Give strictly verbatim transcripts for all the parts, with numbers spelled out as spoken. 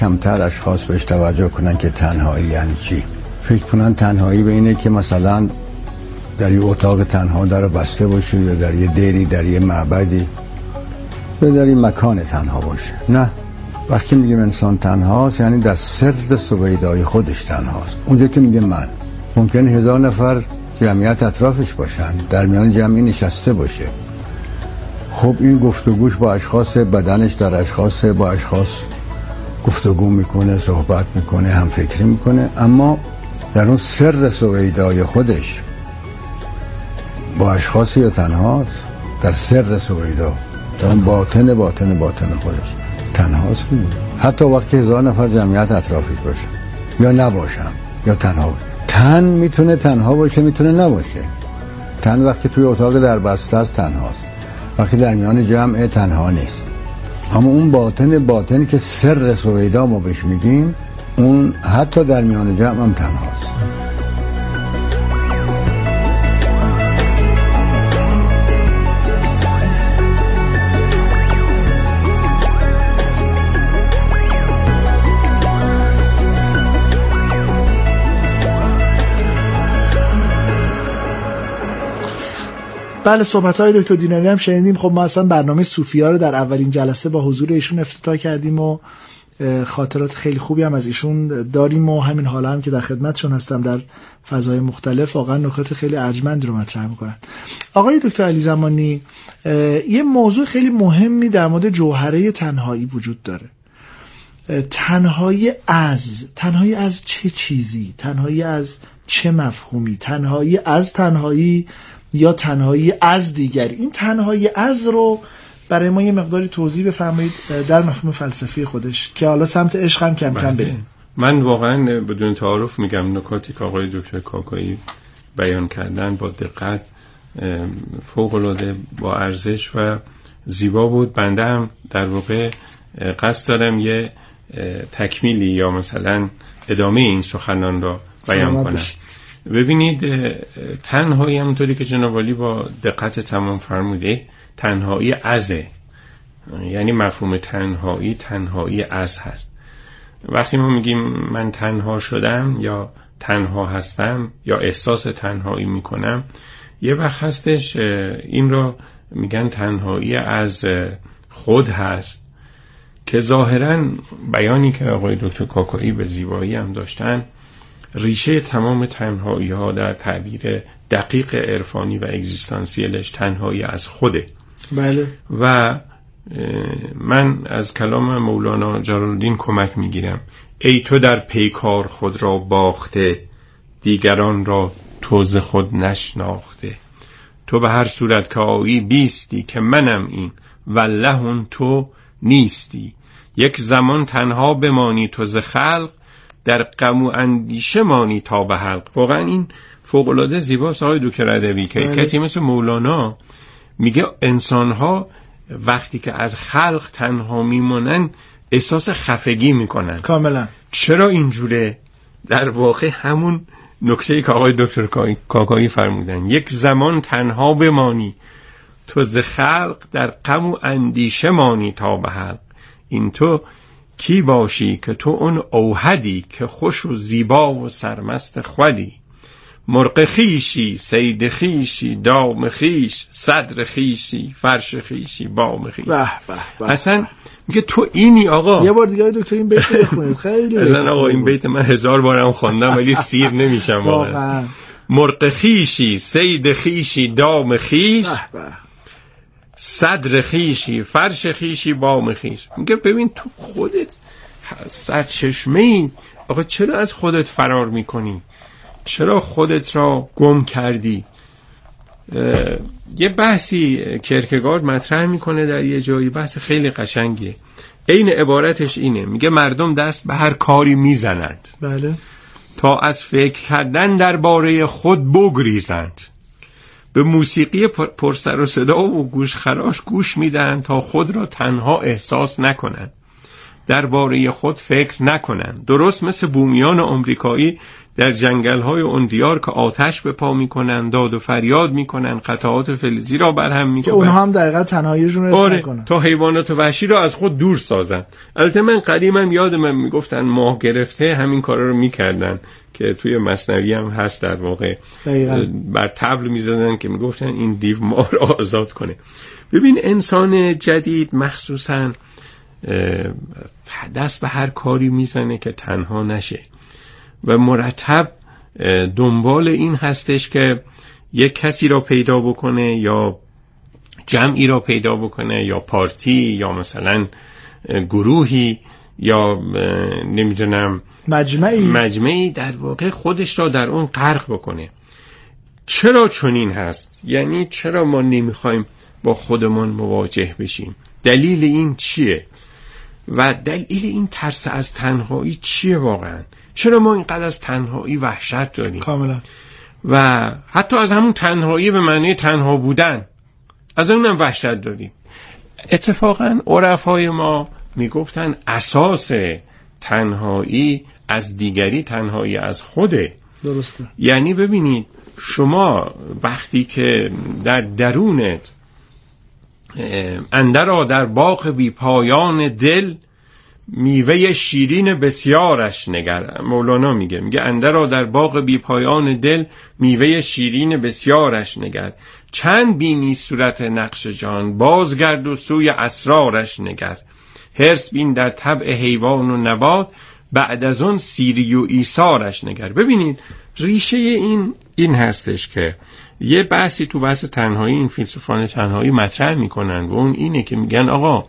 کمتر اشخاص بهش توجه کنن که تنهایی یعنی چی. فکر کنن تنهایی به اینه که مثلا در یه اتاق تنها در بسته باشه، یا در یه دیری، در یه معبدی، یا در یه مکان تنها باشه. نه، وقتی میگیم انسان تنهاست یعنی در سر سویدای خودش تنهاست. اونجا که میگه من، ممکن هزار نفر جمعیت اطرافش باشن، در میان جمعی نشسته باشه. خب این گفتگوش با اشخاص، بدنش در اشخاص، با اشخاص گفتگو میکنه، صحبت میکنه، هم فکری میکنه، اما در اون سر سویدای خودش با اشخاصی یا تنهاست. در سر سویدا، در اون باطن باطن باطن خودش تنهاست. نیست حتی وقتی هزار نفر جمعیت اطرافش باشه یا نباشن یا تنها باشه. تن میتونه تنها باشه، میتونه نباشه. تن وقتی توی اتاق در بسته است تنهاست، وقتی در میان جمع تنها نیست. اما اون باطن باطن که سر سویدا ما بهش میگیم، اون حتی در میان جمع هم تنهاست. بله، صحبت‌های دکتر دیناری هم شنیدیم. خب ما اصلا برنامه صوفی‌ها رو در اولین جلسه با حضور ایشون افتتاح کردیم و خاطرات خیلی خوبی هم از ایشون داریم و همین حالا هم که در خدمتشون هستم در فضای مختلف واقعا نکات خیلی ارجمندی رو مطرح میکنن. آقای دکتر علی زمانی، یه موضوع خیلی مهمی در مورد جوهره تنهایی وجود داره. تنهایی از تنهایی از چه چیزی؟ تنهایی از چه مفهومی؟ تنهایی از تنهایی یا تنهایی از دیگری؟ این تنهایی از رو برای ما یه مقداری توضیح بفرمایید در مفهوم فلسفی خودش، که حالا سمت عشق هم کم کم بریم. من واقعا بدون تعارف میگم نکاتی که آقای دکتر کاکایی بیان کردن با دقت فوق العاده با ارزش و زیبا بود. بنده هم در واقع قصد دارم یه تکمیلی یا مثلا ادامه این سخنان را بیان کنم. ببینید، تنهایی همونطوری که جناب عالی با دقت تمام فرموده، تنهایی ازه، یعنی مفهوم تنهایی تنهایی از هست. وقتی ما میگیم من تنها شدم یا تنها هستم یا احساس تنهایی میکنم، یه وقت هستش این رو میگن تنهایی از خود هست، که ظاهراً بیانی که آقای دکتر کاکایی به زیبایی هم داشتن، ریشه تمام تنهایی ها در تعبیر دقیق عرفانی و اگزیستانسیلش تنهایی از خوده. بله. و من از کلام مولانا جلال‌الدین کمک میگیرم: ای تو در پیکار خود را باخته، دیگران را تو ز خود نشناخته. تو به هر صورت که آیی بیستی، که منم این والله اون تو نیستی. یک زمان تنها بمانی تو ز خلق، در غم و اندیشه مانی تا به حلق. واقعا این فوق‌العاده زیباست آقای دکتر ادبی که بله. کسی مثل مولانا میگه انسان‌ها وقتی که از خلق تنها میمونن احساس خفگی میکنن. کاملا. چرا اینجوره؟ در واقع همون نکته‌ای که آقای دکتر کاکایی فرمودن: یک زمان تنها بمانی تو ز خلق، در غم و اندیشه مانی تا به حلق. این تو کی باشی که تو اون اوحدی، که خوش و زیبا و سرمست خودی. مرغ خیشی، صید خیشی، دام خیش، صدر خیشی، فرش خیشی، بام خیش. به به به. اصلا میگه تو اینی آقا. یه بار دیگه دکتر این بیت بخونید، خیلی اصلا آقا این بیت من هزار بارم خواندم ولی سیر نمیشم واقعا. مرغ خیشی، صید خیشی، دام خیش، به به، صدر خیشی، فرش خیشی، بام خیش. میگه ببین تو خودت سرچشمه ای آقا، چرا از خودت فرار میکنی؟ چرا خودت را گم کردی؟ یه بحثی کرکگارد مطرح میکنه در یه جایی، بحث خیلی قشنگیه. عین عبارتش اینه، میگه مردم دست به هر کاری میزنند، بله، تا از فکر کردن درباره خود بگریزند. به موسیقی پرسر و صدا و گوش خراش گوش میدن تا خود را تنها احساس نکنند. درباره خود فکر نکنند. درست مثل بومیان آمریکایی در جنگل‌های اون دیار که آتش به پا می‌کنند، داد و فریاد می‌کنند، قطعات فلزی را برهم می‌کنند که اونها هم دقیقاً تنهاییشون رو آره نکنن تا حیوانات وحشی را از خود دور سازند. البته من قدیما یادم میگفتن ماه گرفته همین کارا رو می‌کردن که توی مثنوی هم هست، در واقع دقیقاً بر طبل می‌زدن که میگفتن این دیو ماه را آزاد کنه. ببین انسان جدید مخصوصاً دست به هر کاری میزنه که تنها نشه و مرتب دنبال این هستش که یک کسی را پیدا بکنه یا جمعی را پیدا بکنه یا پارتی یا مثلا گروهی یا نمیدونم مجمعی مجمعی در واقع خودش را در اون غرق بکنه. چرا چنین هست؟ یعنی چرا ما نمیخوایم با خودمان مواجه بشیم؟ دلیل این چیه؟ و دلیل این ترس از تنهایی چیه واقعا؟ چرا ما اینقدر از تنهایی وحشت داریم؟ کاملا. و حتی از همون تنهایی به معنی تنها بودن، از اونم وحشت داریم. اتفاقا عرفای ما میگفتن اساس تنهایی از دیگری تنهایی از خوده. درسته. یعنی ببینید شما وقتی که در درونت اندرا در باغ بی پایان دل میوه شیرین بسیارش نگر. مولانا میگه میگه اندرا در باغ بی پایان دل میوه شیرین بسیارش نگر، چند بینی صورت نقش جان، بازگرد و سوی اسرارش نگر، حرص بین در طبع حیوان و نبات، بعد از اون سیری و ایثارش نگر. ببینید ریشه این این هستش که یه بحثی تو بحث تنهایی این فیلسوفان تنهایی مطرح میکنن و اون اینه که میگن آقا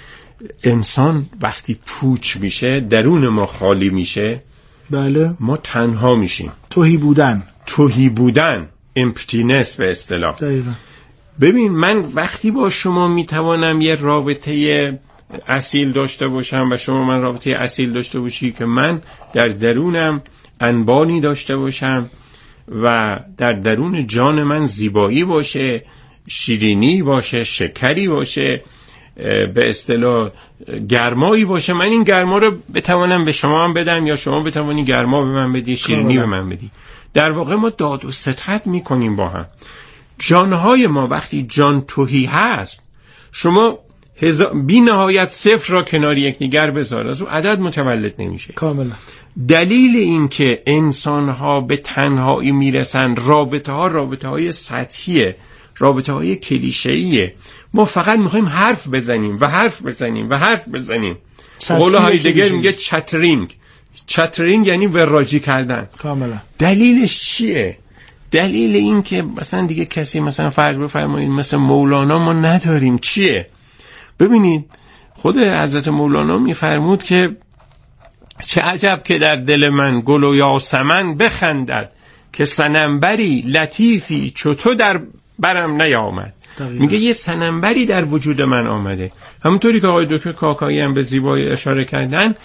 انسان وقتی پوچ میشه، درون ما خالی میشه، بله ما تنها میشیم. تهی بودن تهی بودن امپتینس به اصطلاح. دقیقاً. ببین من وقتی با شما میتوانم یه رابطه اصیل داشته باشم و شما من رابطه اصیل داشته باشی که من در درونم انبانی داشته باشم و در درون جان من زیبایی باشه، شیرینی باشه، شکری باشه، به اصطلاح گرمایی باشه، من این گرما رو بتوانم به شما هم بدم یا شما بتوانی گرما به من بدی، شیرینی به من بدی. در واقع ما داد و ستد میکنیم با هم. جانهای ما وقتی جان تهی هست، شما بی نهایت صفر را کنار یکدیگر بذار، از اون عدد متولد نمیشه. کاملا. دلیل این که انسان‌ها به تنهایی میرسن، رابطه ها رابطه های سطحیه، رابطه های کلیشه‌ایه. ما فقط میخوایم حرف بزنیم و حرف بزنیم و حرف بزنیم. قول هایدگر میگه چترینگ. چترینگ یعنی وراجی کردن. کاملا. دلیلش چیه؟ دلیل این که مثلا دیگه کسی مثلا فرض بفرمایید مثل مولانا ما نداریم. چیه؟ ببینید خود حضرت مولانا میفرمود که چه عجب که در دل من گل و یاسمن بخندد، که صنمبری لطیفی چو تو در برم نیامد. میگه یه صنمبری در وجود من آمده. همونطوری که آقای دکتر کاکایی هم به زیبایی اشاره کردن،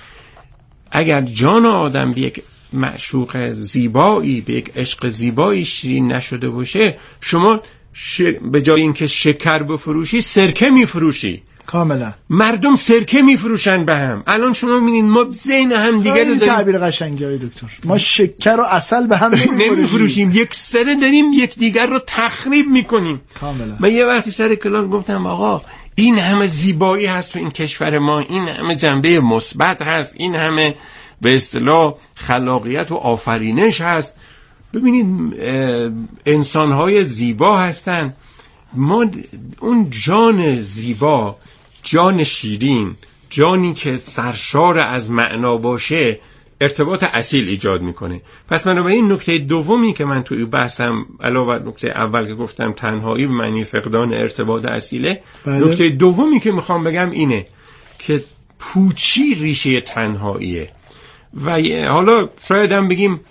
اگر جان آدم به یک معشوق زیبایی، به یک عشق زیبایی شیرین نشده باشه، شما ش... به جای اینکه شکر بفروشی سرکه میفروشی. کاملا. مردم سرکه میفروشن به هم. الان شما میبینید ما ذهن هم دیگه رو داریم. تعبیر قشنگی های دکتر. ما شکر و عسل به هم نمیفروشیم، یک سره داریم یک دیگر رو تخریب میکنیم. کاملا. من یه وقتی سر کلاس گفتم آقا این همه زیبایی هست تو این کشور ما، این همه جنبه مثبت هست، این همه به اصطلاح خلاقیت و آفرینش هست، ببینید انسان‌های زیبا هستن، ما اون جان زیبا، جان شیرین، جانی که سرشار از معنا باشه، ارتباط اصیل ایجاد میکنه. پس من رو به این نکته دومی که من توی بحثم علاوه بر نکته اول که گفتم تنهایی به معنی فقدان ارتباط اصیله، بله. نکته دومی که میخوام بگم اینه که پوچی ریشه تنهاییه. و حالا شاید هم بگیم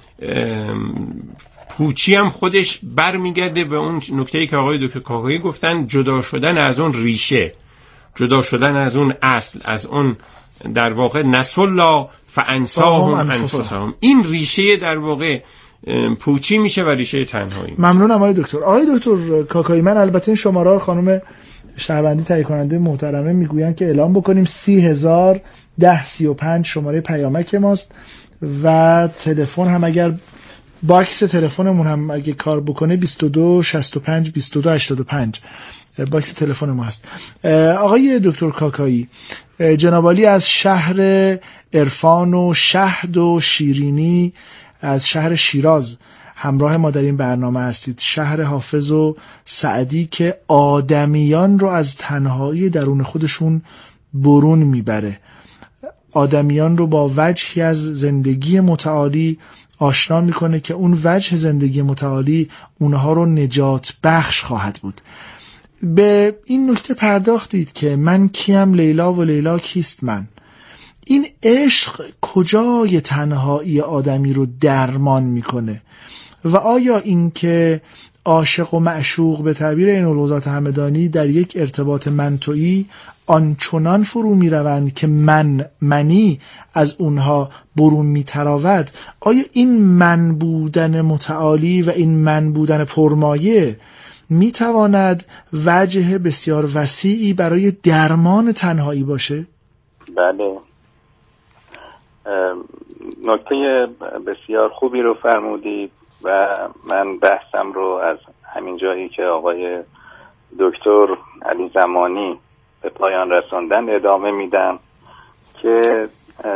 پوچی هم خودش برمیگرده به اون نکته‌ای که آقای دکتر کاکایی گفتن، جدا شدن از اون ریشه، جدا شدن از اون اصل، از اون در واقع نسلا فانساهم انفسهم. این ریشه در واقع پوچی میشه و ریشه تنهایی. ممنونم آقای دکتر. آقای دکتر کاکایی، من البته این شماره رو خانم شهروندی تهیه کننده محترمه میگویند که اعلام بکنیم سی هزار ده سی و پنج شماره پیامک ماست و تلفن هم اگر باکس تلفنمون هم اگه کار بکنه بیست و دو شصت و پنج بیست و دو هشتاد و پنج باکس تلفن ما هست. آقای دکتر کاکایی، جناب عالی از شهر عرفان و شهد و شیرینی از شهر شیراز همراه ما در این برنامه هستید، شهر حافظ و سعدی که آدمیان رو از تنهایی درون خودشون برون میبره، آدمیان رو با وجهی از زندگی متعالی آشنا میکنه که اون وجه زندگی متعالی اونها رو نجات بخش خواهد بود. به این نکته پرداختید که من کیم لیلا و لیلا کیست من. این عشق کجای تنهایی آدمی رو درمان میکنه و آیا این که عاشق و معشوق به تعبیر عین‌القضات همدانی در یک ارتباط منطقی آنچنان فرو می روند که من منی از اونها برون می تراود، آیا این من بودن متعالی و این من بودن پرمایه می تواند وجه بسیار وسیعی برای درمان تنهایی باشه؟ بله، نکته بسیار خوبی رو فرمودید و من بحثم رو از همین جایی که آقای دکتر علی زمانی به پایان رساندن ادامه میدم که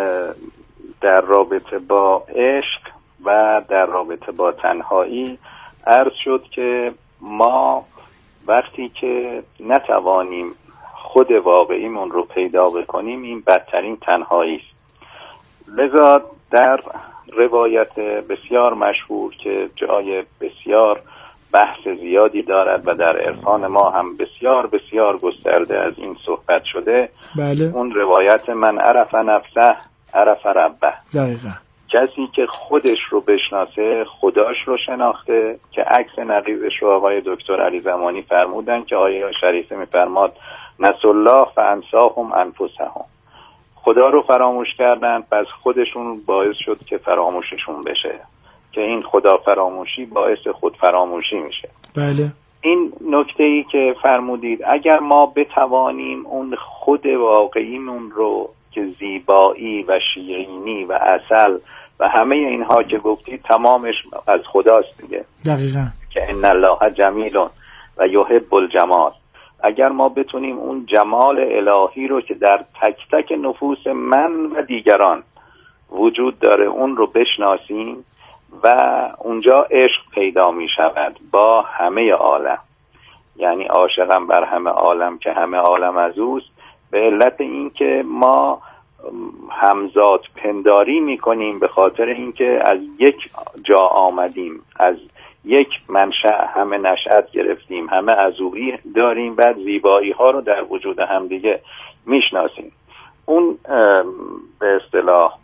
در رابطه با عشق و در رابطه با تنهایی عرض شد که ما وقتی که نتوانیم خود واقعیمون رو پیدا بکنیم این بدترین تنهایی است. لذا در روایت بسیار مشهور که جای بسیار بحث زیادی دارد و در عرفان ما هم بسیار بسیار گسترده از این صحبت شده، بله. اون روایت من عرف نفسه عرف ربه، دقیقا کسی که خودش رو بشناسه خداش رو شناخته، که عکس نقیضش رو آقای دکتر علی زمانی فرمودن که آیه شریفه میفرماد نسوا الله فانساهم انفسهم، خدا رو فراموش کردن پس خودشون باعث شد که فراموششون بشه، که این خدا فراموشی باعث خود فراموشی میشه. بله. این نکته‌ای که فرمودید اگر ما بتوانیم اون خود واقعیمون رو که زیبایی و شیرینی و عسل و همه اینها که گفتید تمامش از خداست دیگه، دقیقاً، که ان الله جمیل و یحب الجمال، اگر ما بتونیم اون جمال الهی رو که در تک تک نفوس من و دیگران وجود داره اون رو بشناسیم و اونجا عشق پیدا می شود با همه عالم، یعنی عاشقم بر همه عالم که همه عالم از اوست، به علت این که ما همزاد پنداری می کنیم به خاطر اینکه از یک جا آمدیم، از یک منشأ همه نشأت گرفتیم، همه عضوی داریم، بعد زیبایی ها رو در وجود هم دیگه میشناسیم. اون به اصطلاح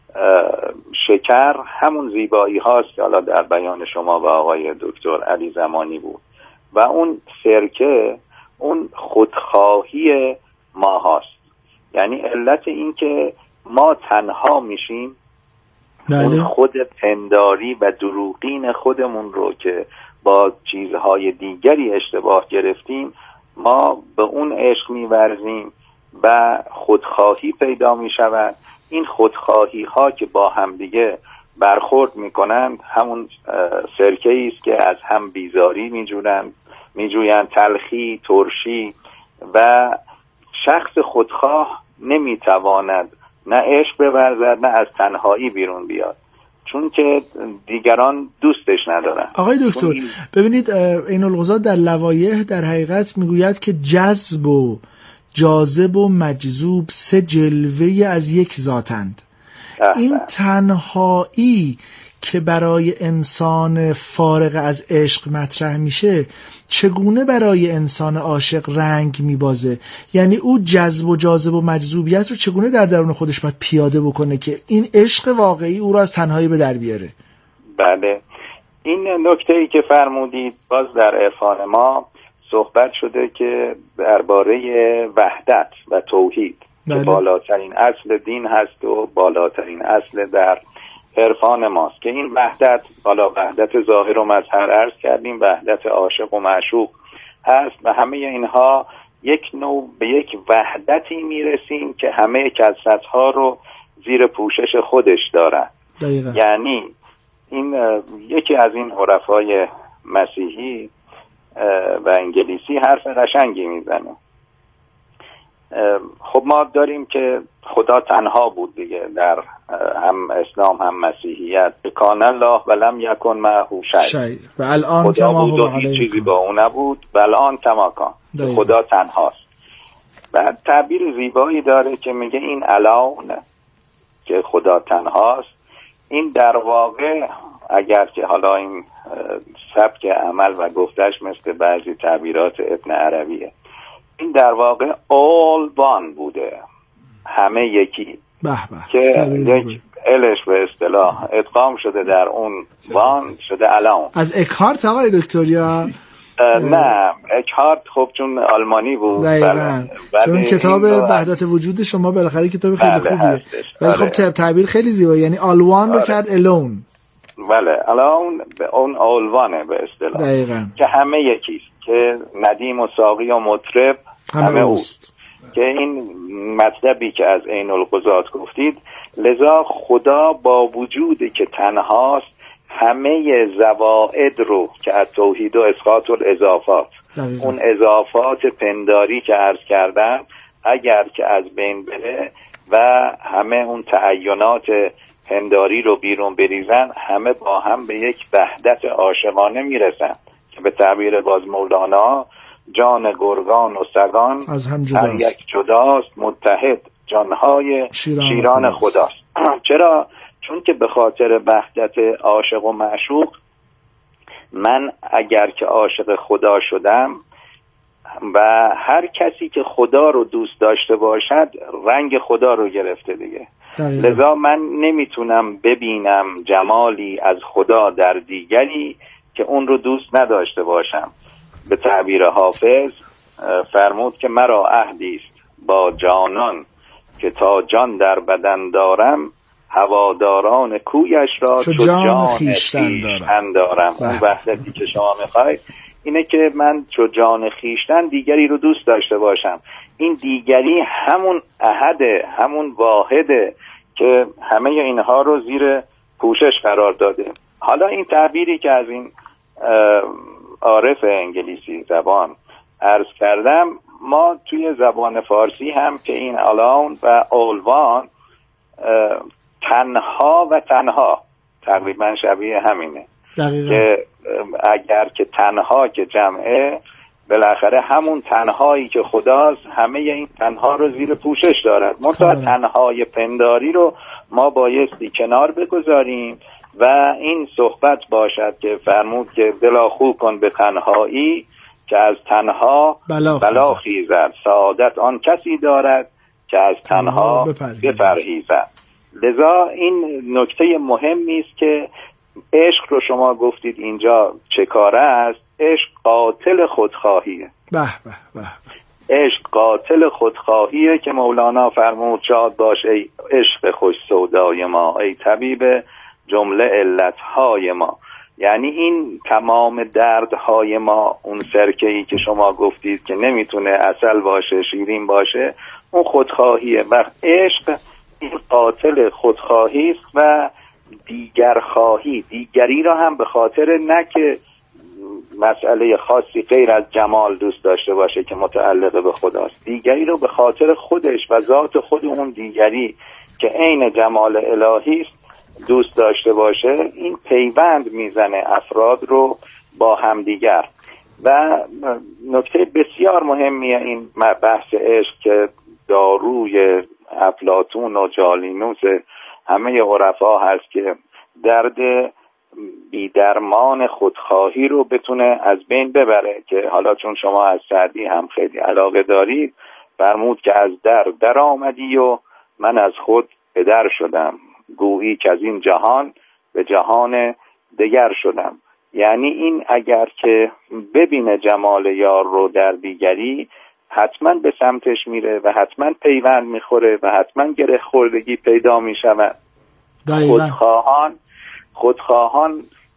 شکر همون زیبایی هاست که حالا در بیان شما و آقای دکتر علی زمانی بود، و اون سرکه اون خودخواهی ما هاست، یعنی علت این که ما تنها میشیم بله. اون خود پنداری و دروغین خودمون رو که با چیزهای دیگری اشتباه گرفتیم ما به اون عشق می‌ورزیم و خودخواهی پیدا می‌شود. این خودخواهی ها که با هم دیگه برخورد می‌کنند همون سرکه‌ای است که از هم بیزاری می‌جویند، می‌جویند تلخی، ترشی، و شخص خودخواه نمی‌تواند نه عشق بورزد نه از تنهایی بیرون بیاد، چون که دیگران دوستش ندارن. آقای دکتر این... ببینید عین‌القضات در لوایح در حقیقت میگوید که جذب و جاذب و مجذوب سه جلوه از یک ذاتند. این تنهایی که برای انسان فارغ از عشق مطرح میشه چگونه برای انسان عاشق رنگ میبازه؟ یعنی او جذب و جاذب و مجذوبیت رو چگونه در درون خودش باید پیاده بکنه که این عشق واقعی او رو از تنهایی به در بیاره؟ بله، این نکته‌ای که فرمودید باز در عرفان ما صحبت شده که درباره وحدت و توحید بله. که بالاترین اصل دین هست و بالاترین اصل در عرفان ماست، که این وحدت، حالا وحدت ظاهر و مظهر عرض کردیم، وحدت عاشق و معشوق هست و همه اینها یک نوع به یک وحدتی میرسیم که همه کثرت‌ها رو زیر پوشش خودش دارن. دقیقا. یعنی این یکی از این عرفای مسیحی و انگلیسی حرف قشنگی میزنه. خب ما داریم که خدا تنها بود دیگه، در هم اسلام هم مسیحیت. کان الله و لم یکن معه شیء، و الان کما هو علیه، چیزی با اون نبود و الان کما کان. خدا تنهاست. بعد تعبیر زیبایی داره که میگه این الان که خدا تنهاست، این در واقع اگر که حالا این سبک عمل و گفتش مثل بعضی تعبیرات ابن عربیه، این در واقع all one بوده، همه یکی، به به. که یک الش به اصطلاح ادغام شده در اون وان شده الان. از اکهارت آقای دکتر یا نه اکهارت خب چون آلمانی بود. دقیقاً. چون کتاب وحدت وجود شما بالاخره کتاب خیلی خوبیه، ولی خب تعبیر خیلی زیبایی، یعنی all one رو کرد alone. بله الان اون all one به اصطلاح، دقیقاً، که همه یکیست، که ندیم و ساقی و مطرب همه, همه اوست. که این مطلبی که از عین القضات گفتید، لذا خدا با وجودی که تنهاست همه زوائد رو که از توحید و اسقاط الاضافات، اون اضافات پنداری که عرض کردم اگر که از بین بره و همه اون تعینات پنداری رو بیرون بریزن، همه با هم به یک وحدت عاشقانه میرسن که به تعبیر باز مولانا جان گرگان و سگان از هم جداست، یک جداست متحد جانهای شیران, شیران خداست. چرا؟ چون که به خاطر وحدت عاشق و معشوق، من اگر که عاشق خدا شدم و هر کسی که خدا رو دوست داشته باشد رنگ خدا رو گرفته دیگه. دقیقا. لذا من نمیتونم ببینم جمالی از خدا در دیگری که اون رو دوست نداشته باشم. به تعبیر حافظ فرمود که مرا عهدی است با جانان که تا جان در بدن دارم، هواداران کویش را چو جان خویشتن دارم, دارم. اون وحدتی که شما میخواید اینه که من چو جان خویشتن دیگری رو دوست داشته باشم. این دیگری همون احده، همون واحده که همه اینها رو زیر پوشش قرار داده. حالا این تعبیری که از این عارف انگلیسی زبان عرض کردم، ما توی زبان فارسی هم که این الان و اولوان تنها و تنها تقریبا شبیه همینه. دقیقا. که اگر که تنها که جمعه، بالاخره همون تنهایی که خداست همه این تنها رو زیر پوشش دارد. منتها تنهای پنداری رو ما بایستی کنار بگذاریم و این صحبت باشد که فرمود که دلا خو کن به تنهایی که از تنها بلا, بلا خیزد، سعادت آن کسی دارد که از تنها بپرهیزد. لذا این نکته مهمی است که عشق رو شما گفتید اینجا چه کاره است. عشق قاتل خودخواهیه. به به به. عشق قاتل خودخواهیه که مولانا فرمود شاد باش ای عشق خوش سودای ما، ای طبیب جمله علتهای ما. یعنی این تمام دردهای ما، اون سرکه‌ای که شما گفتید که نمیتونه عسل باشه شیرین باشه، اون خودخواهیه. و عشق این قاتل خودخواهی است و دیگرخواهی، دیگری را هم به خاطر نه که مسئله خاصی غیر از جمال دوست داشته باشه که متعلق به خداست، دیگری رو به خاطر خودش و ذات خود اون دیگری که عین جمال الهی است دوست داشته باشه. این پیوند میزنه افراد رو با همدیگر. و نکته بسیار مهمیه این بحث عشق که داروی افلاطون و جالینوس همه عرفا هست که درد بیدرمان خودخواهی رو بتونه از بین ببره. که حالا چون شما از سعدی هم خیلی علاقه دارید، فرمود که از در در آمدی و من از خود بدر شدم، گویی که از این جهان به جهان دگر شدم. یعنی این اگر که ببینه جمال یار رو در دیگری، حتما به سمتش میره و حتما پیوند میخوره و حتما گره خوردگی پیدا میشود. خودخواهان خودخواهان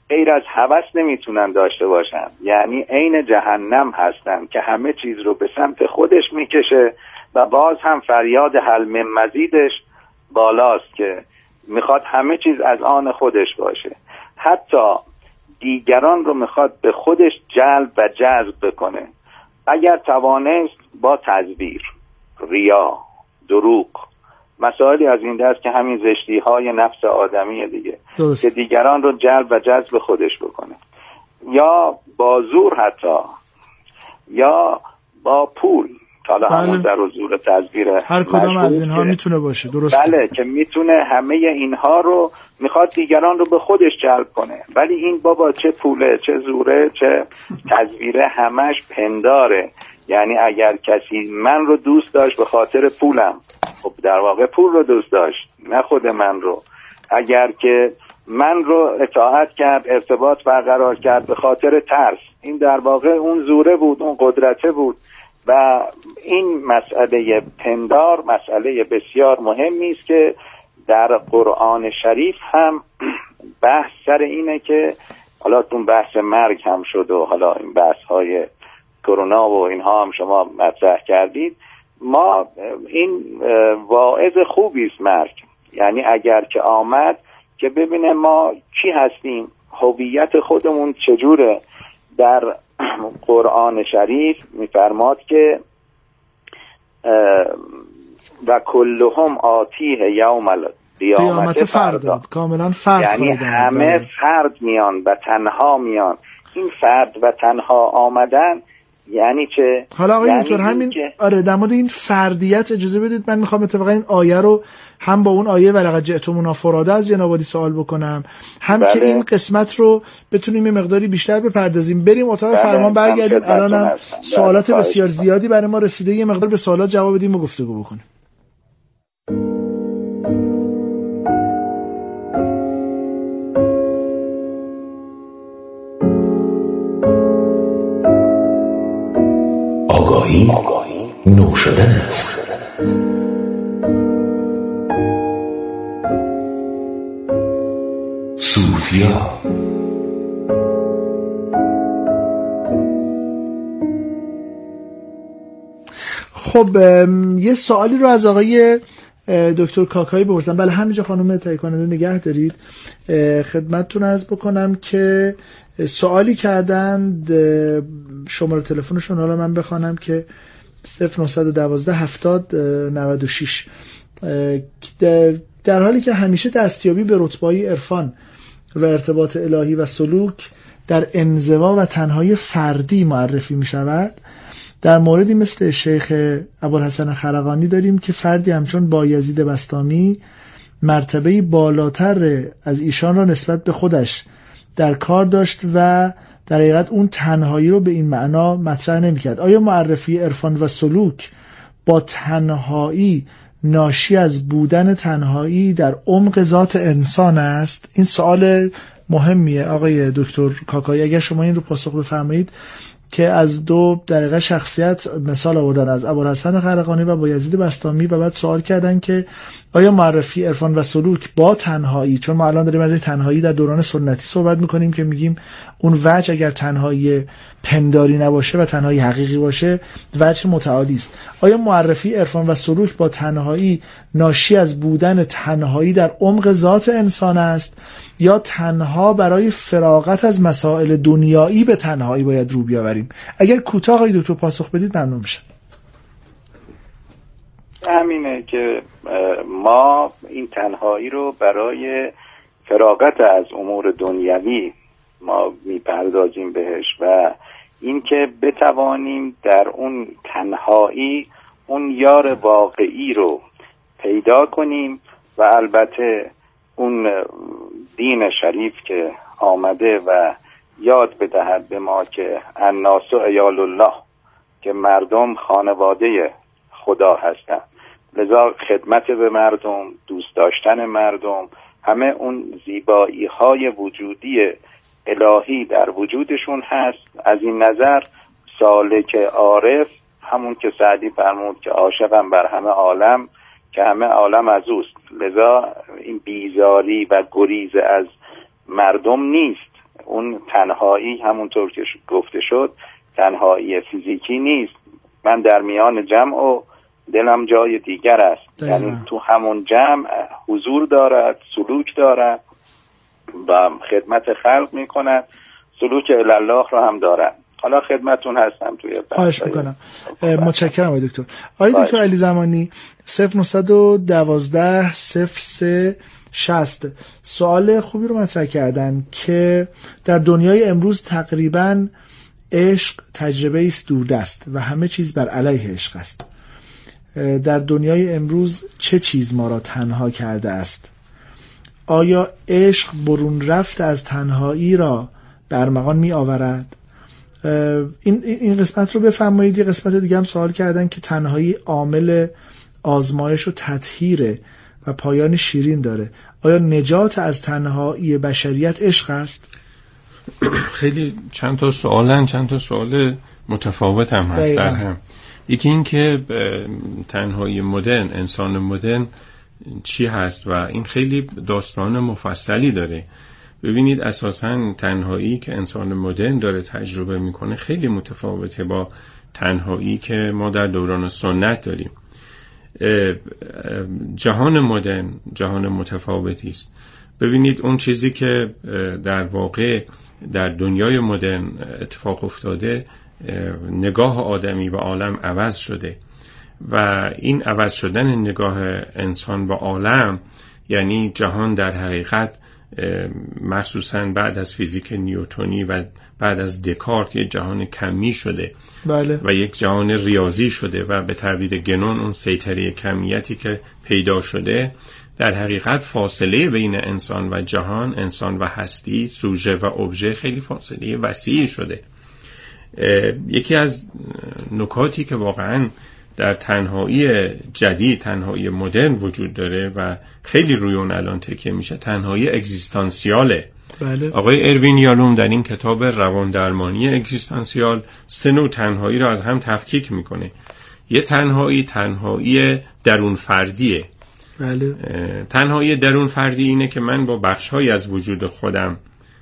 غیر از هوس نمیتونن داشته باشن. یعنی عین جهنم هستن که همه چیز رو به سمت خودش میکشه و باز هم فریاد حل من مزیدش بالاست که میخواد همه چیز از آن خودش باشه. حتی دیگران رو میخواد به خودش جلب و جذب بکنه. اگر توانست با تزویر، ریا، دروغ، مسائلی از این دست که همین زشتی های نفس آدمیه دیگه، درست. که دیگران رو جلب و جذب خودش بکنه، یا با زور حتی، یا با پول. حالا بله. همون در زور تزویر هر کدام از اینها میتونه باشه، درسته. بله، که میتونه همه اینها رو میخواد دیگران رو به خودش جلب کنه. ولی این بابا چه پوله، چه زوره، چه تزویره، همش پنداره. یعنی اگر کسی من رو دوست داشت به خاطر پولم، خب در واقع پول رو دوست داشت، نه خود من رو. اگر که من رو اطاعت کرد، ارتباط برقرار کرد به خاطر ترس، این در واقع اون زوره بود، اون قدرته بود. و این مسئله پندار مسئله بسیار مهمی است که در قرآن شریف هم بحث سر اینه که حالا اون بحث مرگ هم شد و حالا این بحث های کرونا و اینها هم شما مطرح کردید. ما این واعظ خوبی است مرگ. یعنی اگر که آمد که ببینه ما کی هستیم، هویت خودمون چجوره. در قرآن شریف میفرماد که و کلهم آتیه یوم القیامت فردا. کاملا فرد، یعنی همه فرد میان و تنها میان. این فرد و تنها آمدن یعنی چه؟ حالا آقای یعنی دکتر همین که... آره در مورد این فردیت اجازه بدید من میخوام اتفاقا این آیه رو هم با اون آیه ولقد جئتمونا فرادا از جناب عالی سوال بکنم، هم بله. که این قسمت رو بتونیم یه مقداری بیشتر بپردازیم. بریم اتاق بله. فرمان برگردیم. الانم سوالات بله. بسیار زیادی برای ما رسیده، یه مقدار به سوالات جواب بدیم و گفتگو بکنیم. آگاهی نو شدن است. صوفیا خب یه سوالی رو از آقای دکتر کاکایی بپرسم. بله همینجا خانم تهیه کننده نگه دارید. خدمتتون عرض بکنم که سوالی کردند، شماره تلفنشون حالا من بخوانم که صفر نه یک دو هفتاد نود و شش. در حالی که همیشه دستیابی به رتبه‌های عرفان و ارتباط الهی و سلوک در انزوا و تنهایی فردی معرفی می شود، در موردی مثل شیخ ابوالحسن خرقانی داریم که فردی همچون بایزید بسطامی مرتبه‌ای بالاتر از ایشان را نسبت به خودش در کار داشت و در حقیقت اون تنهایی رو به این معنا مطرح نمی‌کرد. آیا معرفی عرفان و سلوک با تنهایی ناشی از بودن تنهایی در عمق ذات انسان است؟ این سوال مهمیه آقای دکتر کاکایی. اگر شما این رو پاسخ بفرمایید که از دو دقیقه شخصیت مثال آوردن، از ابوالحسن خرقانی و بایزید بسطامی، و بعد سوال کردن که آیا معرفی عرفان و سلوک با تنهایی، چون ما الان داریم از تنهایی در دوران سنتی صحبت میکنیم که میگیم اون وجه اگر تنهایی پنداری نباشه و تنهایی حقیقی باشه وجه متعالی است، آیا معرفی عرفان و سلوک با تنهایی ناشی از بودن تنهایی در عمق ذات انسان است یا تنها برای فراغت از مسائل دنیایی به تنهایی باید رو بیاوریم؟ اگر کوتاه آقای دکتر پاسخ بدید ممنون میشم. همینه که ما این تنهایی رو برای فراغت از امور دنیوی ما میپردازیم بهش و اینکه بتوانیم در اون تنهایی اون یار واقعی رو پیدا کنیم و البته اون دین شریف که آمده و یاد بدهد به ما که الناس عیال الله، که مردم خانواده خدا هستند، لذا خدمت به مردم، دوست داشتن مردم، همه اون زیبایی های وجودی الهی در وجودشون هست. از این نظر سالک عارف همون که سعدی فرمود که عاشقم بر همه عالم که همه عالم از اوست. لذا این بیزاری و گریز از مردم نیست، اون تنهایی همونطور که گفته شد تنهایی فیزیکی نیست. من در میان جمع و دلم جای دیگر است. یعنی تو همون جمع حضور دارد، سلوک دارد و خدمت خلق میکند، سلوک الله رو هم دارد. حالا خدمتون هستم توی بحث. خواهش میکنم. متشکرم آقای دکتر. آقای دکتر علی زمانی، صفر نه یک دو صفر سه شصت سوال خوبی رو مطرح کردن که در دنیای امروز تقریباً عشق تجربه است دوردست و همه چیز بر علیه عشق است. در دنیای امروز چه چیز ما را تنها کرده است؟ آیا عشق برون رفت از تنهایی را به ارمغان می آورد؟ این این قسمت رو بفرمایید. یه قسمت دیگه هم سوال کردن که تنهایی عامل آزمایش و تطهیره و پایان شیرین داره. آیا نجات از تنهایی بشریت عشق است؟ خیلی چند تا سوالن، چند تا سوال متفاوت هم هست در هم. یکی این که تنهایی مدرن، انسان مدرن چی هست و این خیلی داستان مفصلی داره. ببینید اساساً تنهایی که انسان مدرن داره تجربه میکنه خیلی متفاوته با تنهایی که ما در دوران سنت داریم. جهان مدرن جهان متفاوتی است. ببینید اون چیزی که در واقع در دنیای مدرن اتفاق افتاده، نگاه آدمی به عالم عوض شده و این عوض شدن نگاه انسان به عالم یعنی جهان در حقیقت مخصوصا بعد از فیزیک نیوتنی و بعد از دکارت یک جهان کمی شده. بله. و یک جهان ریاضی شده و به تعبیر گنون اون سیطره کمیتی که پیدا شده در حقیقت فاصله بین انسان و جهان، انسان و هستی، سوژه و ابژه خیلی فاصله وسیعی شده. یکی از نکاتی که واقعا در تنهایی جدید، تنهایی مدرن وجود داره و خیلی روی اون الان تکیه میشه، تنهایی اگزیستانسیاله. بله. آقای اروین یالوم در این کتاب روان درمانی اگزیستانسیال سه نوع تنهایی رو از هم تفکیک میکنه. یه تنهایی تنهایی درون فردیه. بله. تنهایی درون فردی اینه که من با بخش‌هایی از وجود خودم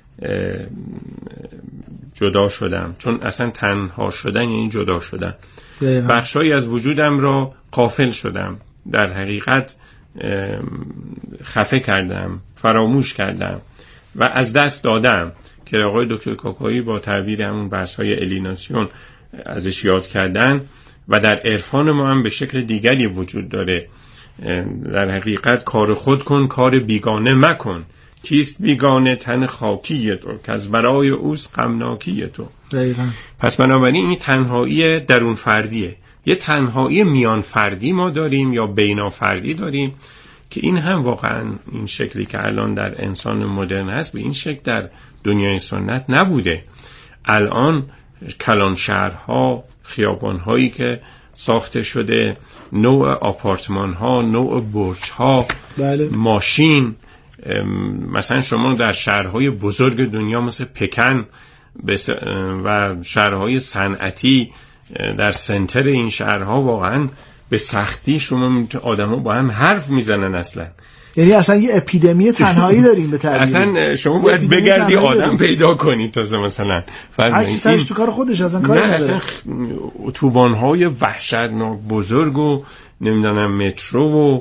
جدا شدم، چون اصلا تنها شدن یعنی جدا شدن. بخش‌هایی از وجودم را غافل شدم، در حقیقت خفه کردم، فراموش کردم و از دست دادم که آقای دکتر کاکایی با تعبیر همون بحث‌های الیناسیون ازش یاد کردن و در عرفان ما هم به شکل دیگری وجود داره. در حقیقت کار خود کن، کار بیگانه مکن. کیست بیگانه؟ تن خاکی تو که از برای اوست غمناکی تو. دقیقاً. پس بنابراین این تنهایی درون فردیه. یه تنهایی میان فردی ما داریم یا بینا فردی داریم که این هم واقعا این شکلی که الان در انسان مدرن هست به این شکل در دنیای سنت نبوده. الان کلان شهرها، خیابان‌هایی که ساخته شده، نوع آپارتمان‌ها، نوع برج‌ها، بله. ماشین، مثلا شما در شهرهای بزرگ دنیا مثل پکن و شهرهای صنعتی در سنتر این شهرها واقعا به سختی شما آدم‌ها با هم حرف میزنن اصلا. یعنی اصلا یه اپیدمی تنهایی داریم به تعبیر. اصلا شما باید بگردی آدم پیدا کنی تازه مثلا هر کی سرش تو کار خودش اصلا کاری نداره. اصلا اتوبان‌های وحشتناک بزرگ و نمیدونم مترو و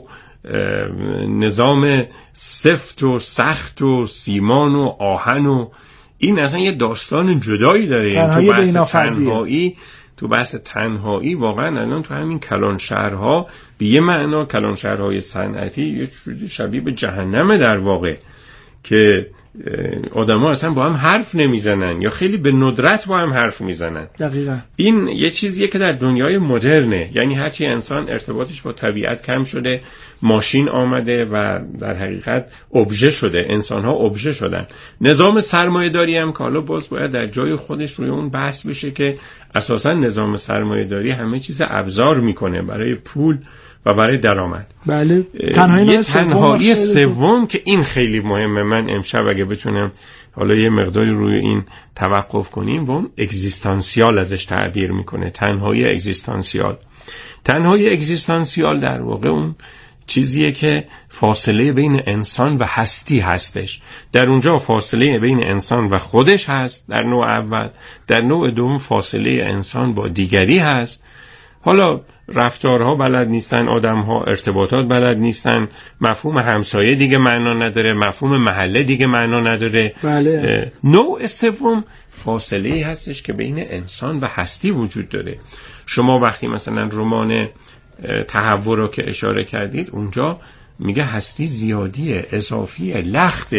نظام سفت و سخت و سیمان و آهن و این اصلا یه داستان جدایی داره. تنهایی تو بحث بینافردیه. تنهایی تو بحث تنهایی واقعا الان تو همین کلان شهرها به یه معنا کلان شهرهای صنعتی یه چیزی شبیه به جهنمه در واقع که آدم‌ها اصلا با هم حرف نمیزنن یا خیلی به ندرت با هم حرف میزنن. دقیقاً. این یه چیزیه که در دنیای مدرنه، یعنی هرچی انسان ارتباطش با طبیعت کم شده، ماشین آمده و در حقیقت ابژه شده، انسان‌ها ابژه شدن. نظام سرمایه‌داری هم که حالا باز باید در جای خودش روی اون بحث بشه که اساساً نظام سرمایه‌داری همه چیز ابزار میکنه برای پول و برای درآمد. بله. تنهایی تنهایی سوم که این خیلی مهمه، من امشب اگه بتونم حالا یه مقداری روی این توقف کنیم، و اون اگزیستانسیال ازش تعبیر میکنه. تنهایی اگزیستانسیال. تنهایی اگزیستانسیال در واقع اون چیزیه که فاصله بین انسان و هستی هستش. در اونجا فاصله بین انسان و خودش هست در نوع اول، در نوع دوم فاصله انسان با دیگری هست. حالا رفتارها بلد نیستن، آدمها ارتباطات بلد نیستن، مفهوم همسایه دیگه معنا نداره، مفهوم محله دیگه معنا نداره. بله. نوع سوم فاصله هستش که بین انسان و هستی وجود داره. شما وقتی مثلا رمان تحول رو که اشاره کردید، اونجا میگه هستی زیادیه، اضافیه، لخته.